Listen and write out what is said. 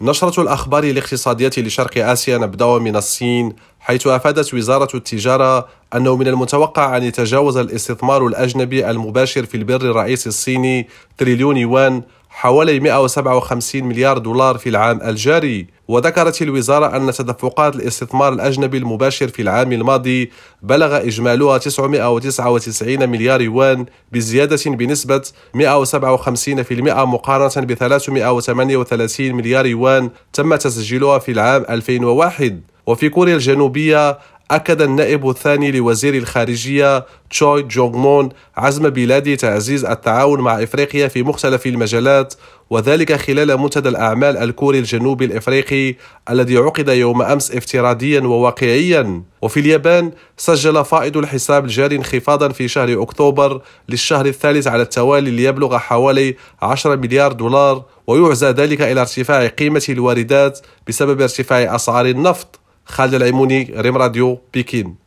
نشرة الأخبار الاقتصادية لشرق آسيا نبدأ من الصين، حيث أفادت وزارة التجارة أنه من المتوقع أن يتجاوز الاستثمار الأجنبي المباشر في البر الرئيسي الصيني تريليون يوان، حوالي 157 مليار دولار في العام الجاري. وذكرت الوزارة أن تدفقات الاستثمار الأجنبي المباشر في العام الماضي بلغ إجمالها 999 مليار يوان، بزيادة بنسبة 157% مقارنة ب 338 مليار يوان تم تسجيلها في العام 2001. وفي كوريا الجنوبية، أكد النائب الثاني لوزير الخارجية تشوي جونغ مون عزم بلاده تعزيز التعاون مع إفريقيا في مختلف المجالات، وذلك خلال منتدى الأعمال الكوري الجنوبي الإفريقي الذي عقد يوم أمس افتراضيا وواقعيا. وفي اليابان، سجل فائض الحساب الجاري انخفاضا في شهر أكتوبر للشهر الثالث على التوالي ليبلغ حوالي 10 مليار دولار، ويعزى ذلك إلى ارتفاع قيمة الواردات بسبب ارتفاع أسعار النفط. خالد العيموني، ريم راديو، بكين.